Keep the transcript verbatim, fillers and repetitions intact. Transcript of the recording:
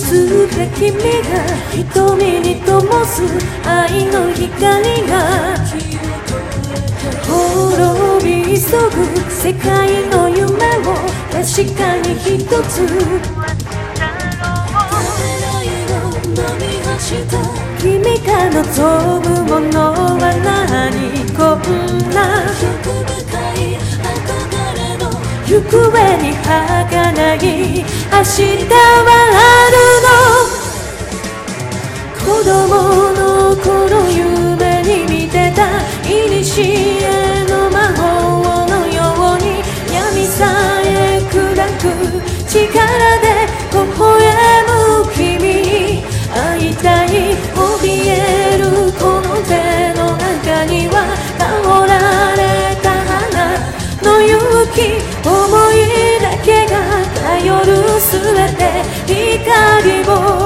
すべき君が瞳に灯す愛の光が滅び急ぐ世界の夢を確かに一つ君が望むものは何こんな行方に儚い明日はあるの子供の頃夢に見てた古の魔法のように闇さえ砕く力で微笑む君に会いたい怯えるこの手の中には倒られた花の勇気思いだけが頼るすべて光を